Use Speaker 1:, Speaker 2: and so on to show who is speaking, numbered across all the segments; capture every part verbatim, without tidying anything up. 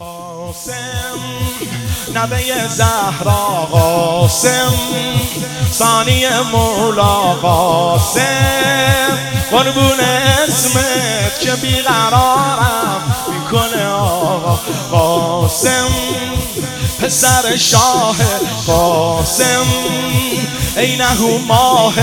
Speaker 1: قاسم نبی زهرا، قاسم ثانی مولا، قاسم قربون اسمت که بیقرارم میکنه آقا، قاسم پسر شاه، قاسم عینه ماه،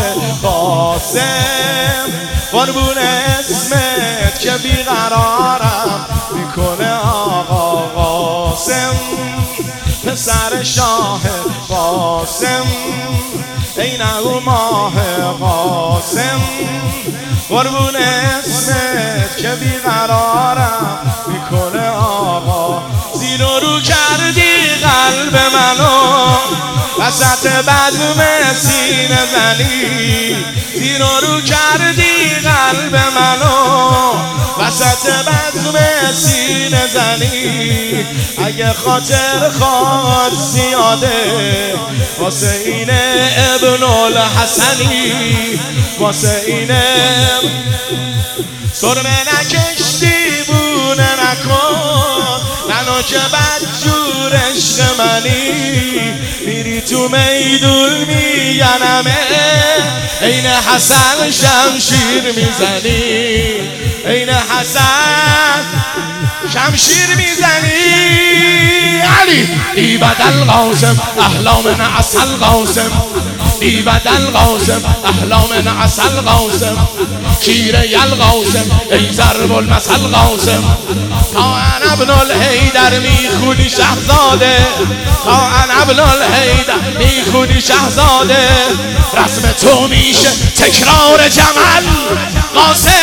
Speaker 1: قاسم قربون اسمت که بیقرارم میکنه آقا، قاسم پسر شاه، قاسم عینه ماه، قاسم قربون اسمت که بیقرارم میکنه آقا. زیر و رو کردی قلب منو وسط بزم سینه زنی، زیر و رو کردی قلب منو وسط بزم سینه زنی. اگه خاطر خواهد زیاده واسه اینه ابن الحسنی، واسه اینه سرمه نکش دیوونه نکن منو که بدجور عشق منی. میری تو میدون میگنمه عین حسن شمشیر میزنی، عین حسن شمشیر میزنی. علی ای بدل قاسم احلام عسل، قاسم ای بدل قاسم احلام عسل، قاسم شیر یل قاسم ای ضرب المثل، قاسم تا انا ابن الحیدر میخونی شهزاده، تا انا ابن الحیدر میخونی شهزاده. رسم تو میشه تکرار جمل، قاسم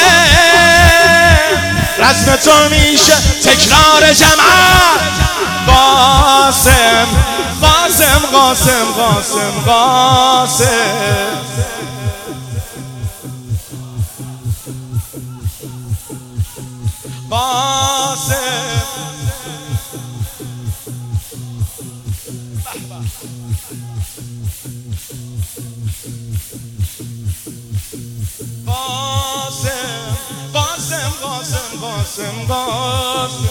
Speaker 1: رسم تو میشه تکرار جمل، قاسم قاسم قاسم قاسم قاسم قاسم قاسم قاسم قاسم قاسم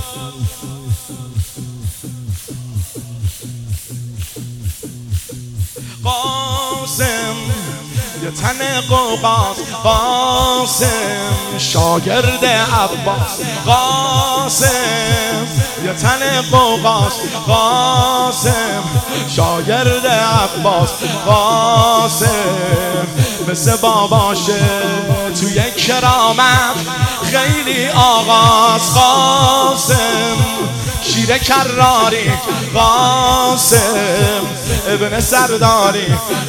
Speaker 1: قاسم یه تن قوقاس، قاسم شاگرد عباس، قاسم یه تن قوقاس، قاسم شاگرد عباس، قاسم مثل باباشه توی کرامت خیلی آغاز، قاسم شیر کراری، قاسم ابن سرداری،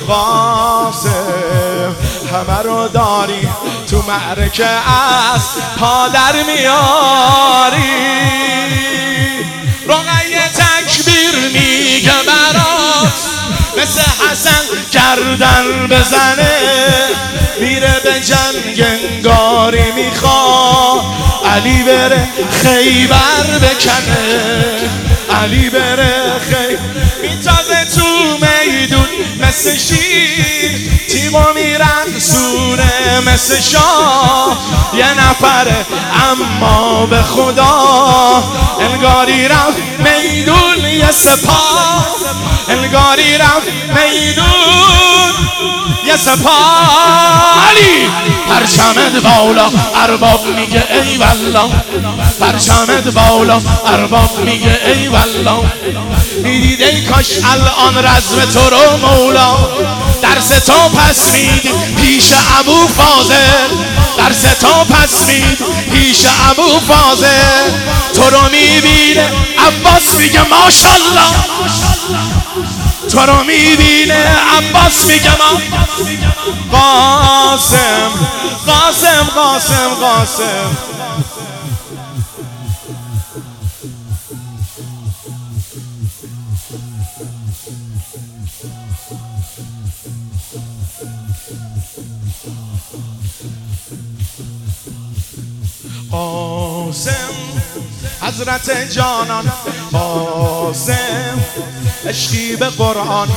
Speaker 1: قاسم همه رو داری تو معرکه از پادر میاری. رقیه تکبیر میگه برات مثل حسن گردن بزنه، میره به جنگ انگاری میخواد علی بره خیبر بکنه، علی بره خیبر میتازه تو میدون مثل شیر، تیمو میرقصونه مثل شاه. یه نفره اما به خدا انگاری رفت میدون یه سپاه، انگاری رفت میدون یه سپاه. علی پرچمت بالا ارباب میگه ای والله، پرچمت بالا ارباب میگه ای والله. میدید ای کاش الان رزم تو رو مولا درس تو پس مید پیش ابو فاضل، درس تو پس مید پیش ابو فاضل. تو رو میبینه عباس میگه ماشالله، تو رو میبینه عباس میگه ما. قاسم قاسم قاسم قاسم قاسم حضرت جانان، قاسم عشقی به قرآن،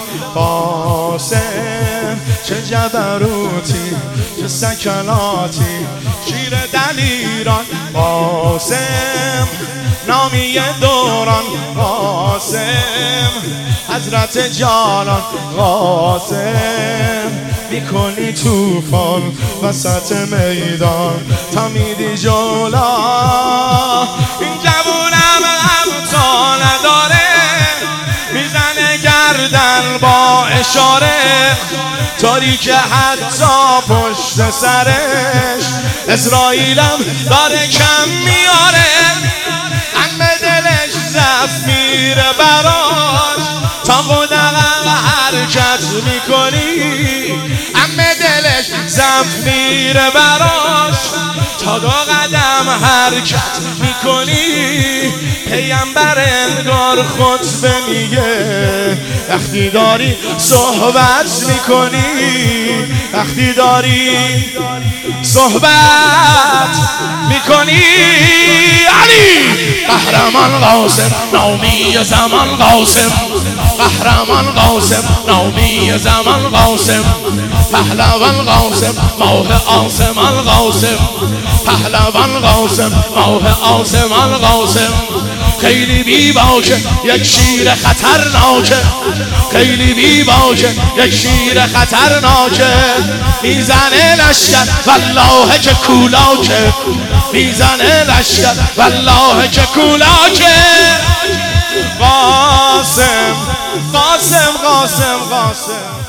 Speaker 1: قاسم چه جبروتی چه سکناتی شیر دلیران، قاسم نامی دوران قاسم، حضرت جانان قاسم، میکنی توفان وسط میدان تا میدی جولا. این جوونم همتا نداره، میزنه گردن با اشاره، تاریک حتی پشت سرش اسرائیلم داره کم میاره. همه دلش زفت میره براش، تا قدقم حرکت میکنی. همه دلش زفت میره براش، تا دو قدم حرکت میکنی. پیامبر انگار خطبه میگه، وقتی داری صحبت میکنی، وقتی داری صحبت میکنی. علی قهرمان قاسم، نامی زمان قاسم، قهرمان قاسم، نامی زمان قاسم، پهلوان قاسم، ماه آسمان قاسم، پهلوان قاسم، ماه آسمان قاسم. خیلی بی باشه یک شیر خطرناکه، خیلی بی باشه یک شیر خطرناکه. میزنه لشکر والله که کولاکه، میزنه لشکر والله که کولاکه. قاسم قاسم قاسم قاسم